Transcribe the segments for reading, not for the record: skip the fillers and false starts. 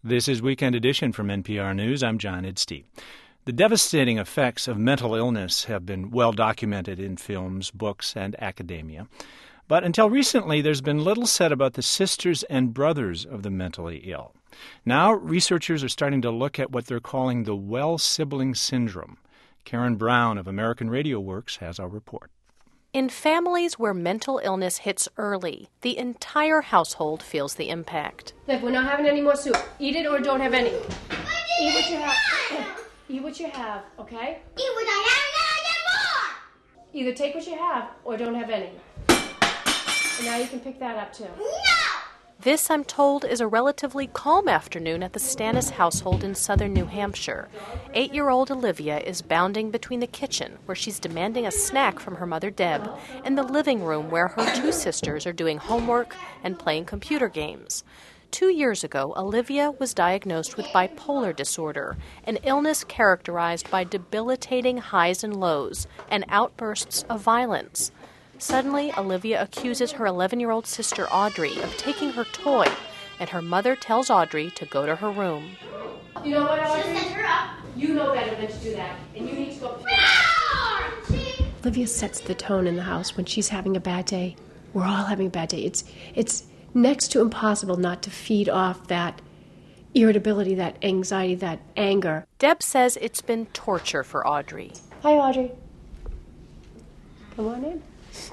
This is Weekend Edition from NPR News. I'm John Idstey. The devastating effects of mental illness have been well documented in films, books, and academia. But until recently, there's been little said about the sisters and brothers of the mentally ill. Now, researchers are starting to look at what they're calling the Wells sibling syndrome. Karen Brown of American Radio Works has our report. In families where mental illness hits early, the entire household feels the impact. Look, we're not having any more soup. Eat it or don't have any. Eat what you have. Eat what you have, okay? Eat what I have and then I get more! Either take what you have or don't have any. And now you can pick that up too. No! This, I'm told, is a relatively calm afternoon at the Stannis household in southern New Hampshire. 8-year-old Olivia is bounding between the kitchen, where she's demanding a snack from her mother Deb, and the living room where her two sisters are doing homework and playing computer games. 2 years ago, Olivia was diagnosed with bipolar disorder, an illness characterized by debilitating highs and lows and outbursts of violence. Suddenly, Olivia accuses her 11-year-old sister Audrey of taking her toy, and her mother tells Audrey to go to her room. You know what, Audrey? She'll set her up. You know better than to do that, and you need to go. Olivia sets the tone in the house when she's having a bad day. We're all having a bad day. It's next to impossible not to feed off that irritability, that anxiety, that anger. Deb says it's been torture for Audrey. Hi, Audrey. Come on in.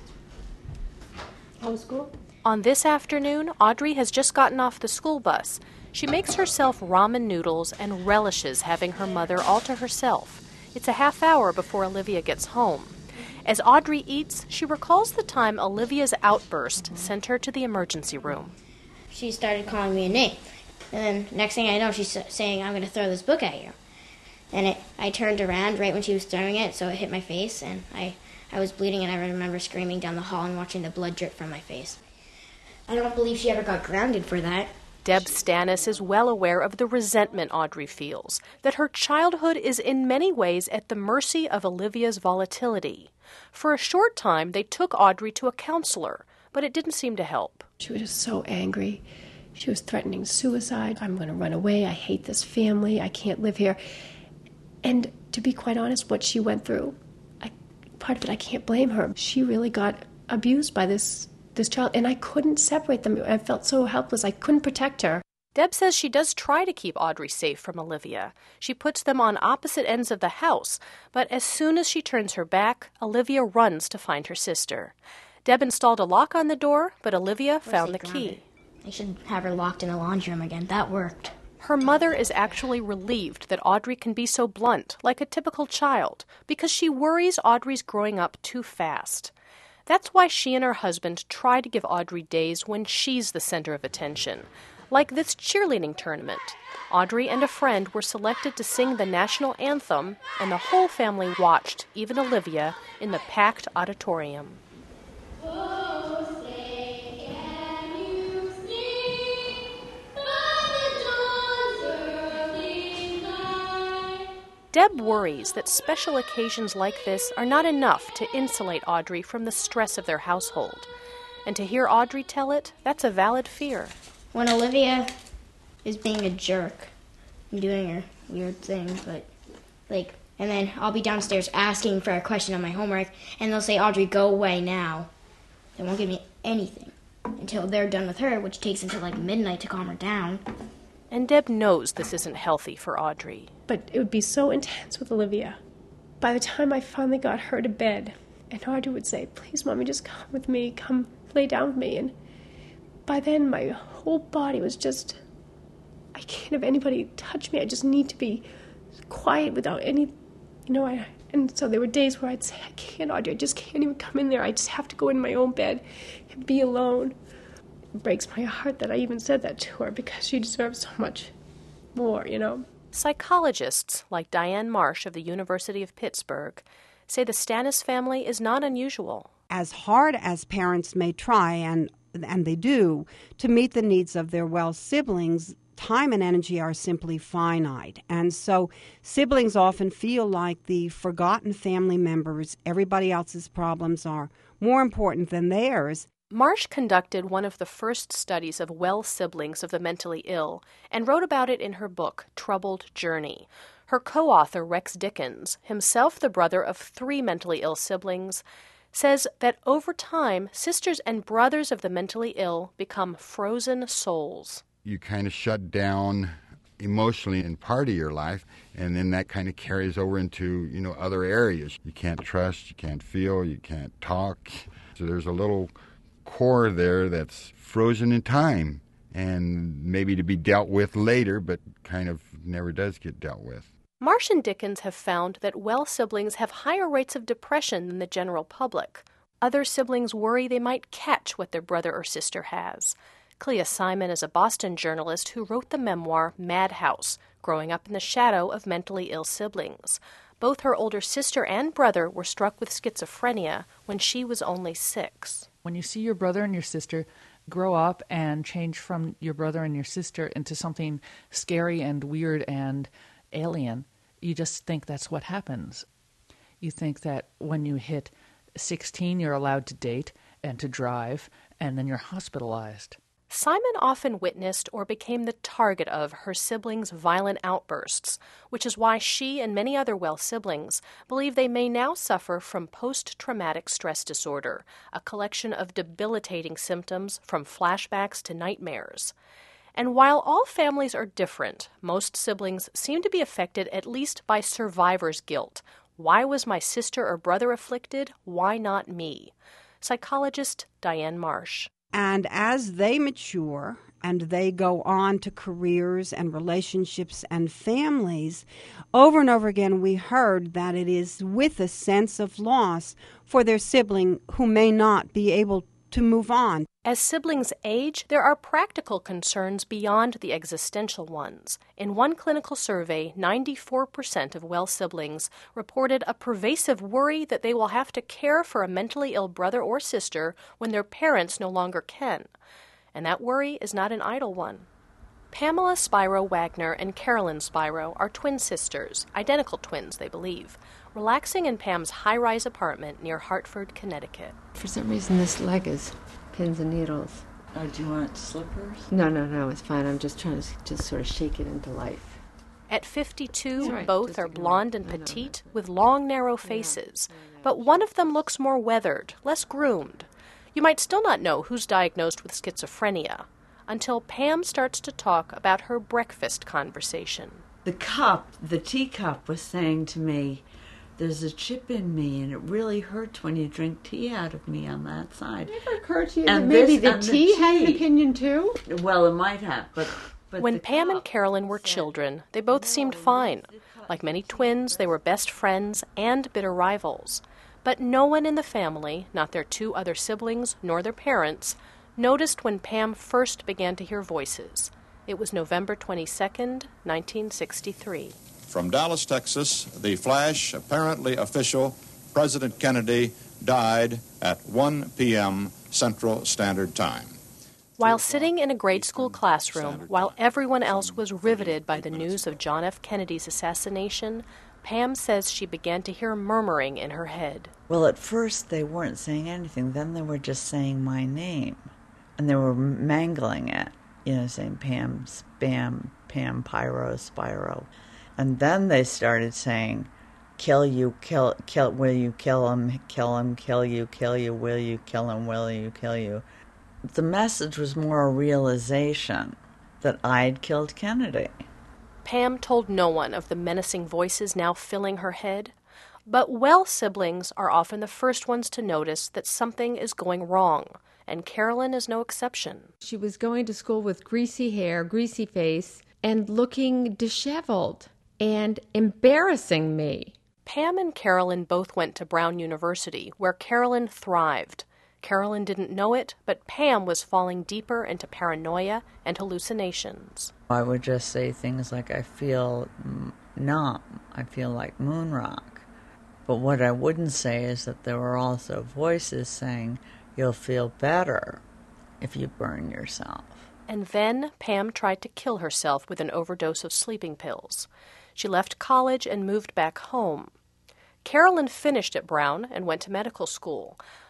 How was school? On this afternoon, Audrey has just gotten off the school bus. She makes herself ramen noodles and relishes having her mother all to herself. It's a half hour before Olivia gets home. As Audrey eats, she recalls the time Olivia's outburst sent her to the emergency room. She started calling me a name. And then next thing I know, she's saying, I'm going to throw this book at you. And I turned around right when she was throwing it, so it hit my face, and I was bleeding, and I remember screaming down the hall and watching the blood drip from my face. I don't believe she ever got grounded for that. Deb Stannis is well aware of the resentment Audrey feels, that her childhood is in many ways at the mercy of Olivia's volatility. For a short time, they took Audrey to a counselor, but it didn't seem to help. She was just so angry. She was threatening suicide. I'm going to run away. I hate this family. I can't live here. And to be quite honest, what she went through, part of it, I can't blame her. She really got abused by this child, and I couldn't separate them. I felt so helpless. I couldn't protect her. Deb says she does try to keep Audrey safe from Olivia. She puts them on opposite ends of the house, but as soon as she turns her back, Olivia runs to find her sister. Deb installed a lock on the door, but Olivia found the key. I should have her locked in the laundry room again. That worked. Her mother is actually relieved that Audrey can be so blunt, like a typical child, because she worries Audrey's growing up too fast. That's why she and her husband try to give Audrey days when she's the center of attention, like this cheerleading tournament. Audrey and a friend were selected to sing the national anthem, and the whole family watched, even Olivia, in the packed auditorium. Deb worries that special occasions like this are not enough to insulate Audrey from the stress of their household. And to hear Audrey tell it, that's a valid fear. When Olivia is being a jerk and doing her weird thing, and then I'll be downstairs asking for a question on my homework, and they'll say, Audrey, go away now. They won't give me anything until they're done with her, which takes until midnight to calm her down. And Deb knows this isn't healthy for Audrey. But it would be so intense with Olivia. By the time I finally got her to bed, and Audrey would say, please, Mommy, just come with me, come lay down with me. And by then, my whole body was just, I can't have anybody touch me. I just need to be quiet without any, and so there were days where I'd say, I can't, Audrey, I just can't even come in there. I just have to go in my own bed and be alone. It breaks my heart that I even said that to her because she deserves so much more, Psychologists like Diane Marsh of the University of Pittsburgh say the Stannis family is not unusual. As hard as parents may try, and they do, to meet the needs of their Wells siblings, time and energy are simply finite. And so siblings often feel like the forgotten family members. Everybody else's problems are more important than theirs. Marsh conducted one of the first studies of well siblings of the mentally ill and wrote about it in her book, Troubled Journey. Her co-author, Rex Dickens, himself the brother of 3 mentally ill siblings, says that over time, sisters and brothers of the mentally ill become frozen souls. You kind of shut down emotionally in part of your life, and then that kind of carries over into, other areas. You can't trust, you can't feel, you can't talk. So there's a little core there that's frozen in time and maybe to be dealt with later, but kind of never does get dealt with. Marsh and Dickens have found that well siblings have higher rates of depression than the general public. Other siblings worry they might catch what their brother or sister has. Clea Simon is a Boston journalist who wrote the memoir Madhouse, Growing Up in the Shadow of Mentally Ill Siblings. Both her older sister and brother were struck with schizophrenia when she was only 6. When you see your brother and your sister grow up and change from your brother and your sister into something scary and weird and alien, you just think that's what happens. You think that when you hit 16, you're allowed to date and to drive, and then you're hospitalized. Simon often witnessed or became the target of her siblings' violent outbursts, which is why she and many other well siblings believe they may now suffer from post-traumatic stress disorder, a collection of debilitating symptoms from flashbacks to nightmares. And while all families are different, most siblings seem to be affected at least by survivor's guilt. Why was my sister or brother afflicted? Why not me? Psychologist Diane Marsh. And as they mature and they go on to careers and relationships and families, over and over again we heard that it is with a sense of loss for their sibling who may not be able to move on. As siblings age, there are practical concerns beyond the existential ones. In one clinical survey, 94% of well siblings reported a pervasive worry that they will have to care for a mentally ill brother or sister when their parents no longer can. And that worry is not an idle one. Pamela Spiro Wagner and Carolyn Spiro are twin sisters, identical twins, they believe, relaxing in Pam's high-rise apartment near Hartford, Connecticut. For some reason, this leg is pins and needles. Oh, do you want slippers? No, it's fine. I'm just trying to just sort of shake it into life. At 52, Right. both Just are ignore blonde it. and I know petite, that. with long, narrow faces. But one of them looks more weathered, less groomed. You might still not know who's diagnosed with schizophrenia, until Pam starts to talk about her breakfast conversation. The teacup was saying to me, there's a chip in me, and it really hurts when you drink tea out of me on that side. It never occurred to you And that maybe this the and the tea had an tea. opinion too? Well, it might have, but When the Pam and cup Carolyn were said, children, they both seemed fine. Like many twins, they were best friends and bitter rivals. But no one in the family, not their 2 other siblings nor their parents, noticed when Pam first began to hear voices. It was November 22nd, 1963. From Dallas, Texas, the flash, apparently official, President Kennedy died at 1 p.m. Central Standard Time. While sitting in a grade school classroom, while everyone else was riveted by the news of John F. Kennedy's assassination, Pam says she began to hear murmuring in her head. Well, at first they weren't saying anything. Then they were just saying my name. And they were mangling it, saying Pam, Spam, Pam, Pyro, Spyro. And then they started saying, kill you, kill, will you kill him, kill you, will you kill him, will you kill you. The message was more a realization that I'd killed Kennedy. Pam told no one of the menacing voices now filling her head, but well siblings are often the first ones to notice that something is going wrong, and Carolyn is no exception. She was going to school with greasy hair, greasy face, and looking disheveled and embarrassing me. Pam and Carolyn both went to Brown University, where Carolyn thrived. Carolyn didn't know it, but Pam was falling deeper into paranoia and hallucinations. I would just say things like, I feel numb, I feel like moon rock. But what I wouldn't say is that there were also voices saying, you'll feel better if you burn yourself. And then Pam tried to kill herself with an overdose of sleeping pills. She left college and moved back home. Carolyn finished at Brown and went to medical school.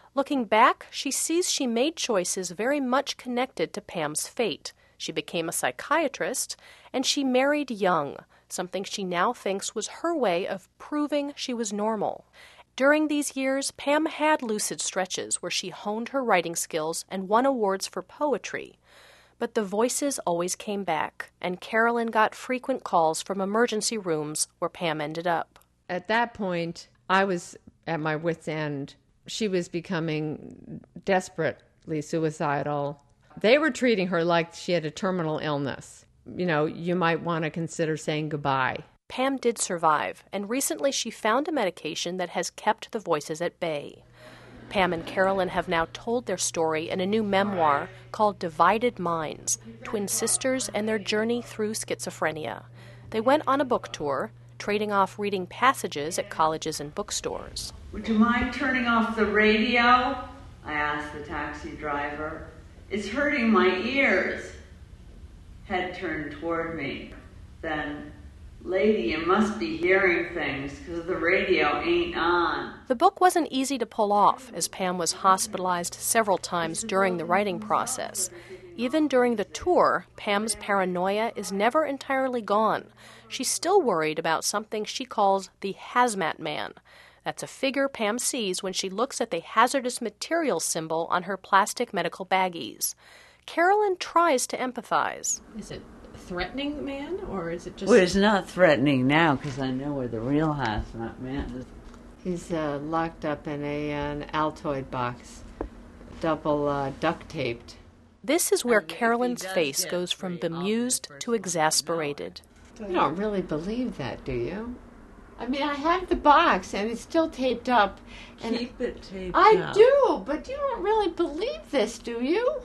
Looking back, she sees she made choices very much connected to Pam's fate. She became a psychiatrist, and she married young, something she now thinks was her way of proving she was normal. During these years, Pam had lucid stretches where she honed her writing skills and won awards for poetry. But the voices always came back, and Carolyn got frequent calls from emergency rooms where Pam ended up. At that point, I was at my wit's end. She was becoming desperately suicidal. They were treating her like she had a terminal illness. You know, you might want to consider saying goodbye. Pam did survive, and recently she found a medication that has kept the voices at bay. Pam and Carolyn have now told their story in a new memoir called Divided Minds, Twin Sisters and Their Journey Through Schizophrenia. They went on a book tour, trading off reading passages at colleges and bookstores. Would you mind turning off the radio? I asked the taxi driver. It's hurting my ears. Head turned toward me. Then, lady, you must be hearing things because the radio ain't on. The book wasn't easy to pull off, as Pam was hospitalized several times during the writing process. Even during the tour, Pam's paranoia is never entirely gone. She's still worried about something she calls the hazmat man. That's a figure Pam sees when she looks at the hazardous materials symbol on her plastic medical baggies. Carolyn tries to empathize. Is it a threatening man, or is it just... Well, it's not threatening now because I know where the real hazmat man is. He's locked up in an Altoid box, double duct-taped. This is where Carolyn's face goes from bemused to exasperated. You don't really believe that, do you? I mean, I have the box, and it's still taped up. And Keep it taped I up. do, but you don't really believe this, do you?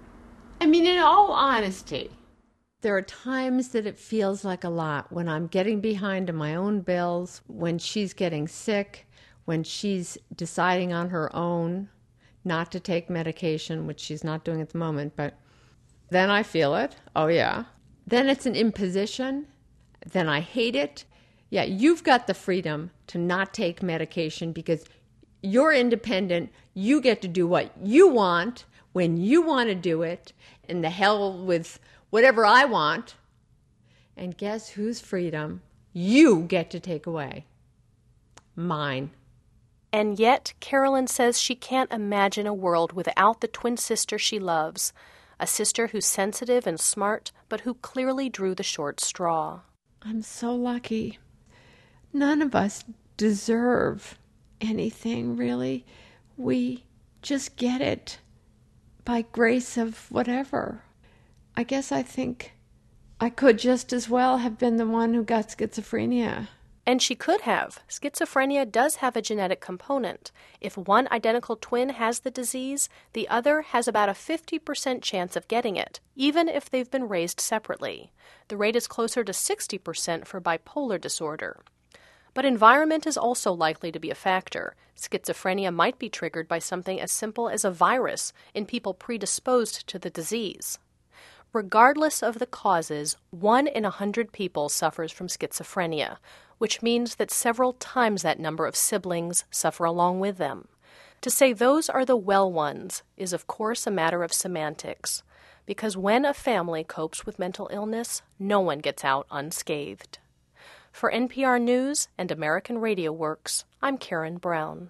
I mean, in all honesty. There are times that it feels like a lot when I'm getting behind on my own bills, when she's getting sick, when she's deciding on her own not to take medication, which she's not doing at the moment, but then I feel it. Oh, yeah. Then it's an imposition. Then I hate it. Yeah, you've got the freedom to not take medication because you're independent. You get to do what you want when you want to do it, and the hell with whatever I want. And guess whose freedom you get to take away? Mine. And yet, Carolyn says she can't imagine a world without the twin sister she loves, a sister who's sensitive and smart, but who clearly drew the short straw. I'm so lucky. None of us deserve anything, really. We just get it by grace of whatever. I guess I think I could just as well have been the one who got schizophrenia. And she could have. Schizophrenia does have a genetic component. If one identical twin has the disease, the other has about a 50% chance of getting it, even if they've been raised separately. The rate is closer to 60% for bipolar disorder. But environment is also likely to be a factor. Schizophrenia might be triggered by something as simple as a virus in people predisposed to the disease. Regardless of the causes, 1 in 100 people suffers from schizophrenia, which means that several times that number of siblings suffer along with them. To say those are the well ones is, of course, a matter of semantics, because when a family copes with mental illness, no one gets out unscathed. For NPR News and American Radio Works, I'm Karen Brown.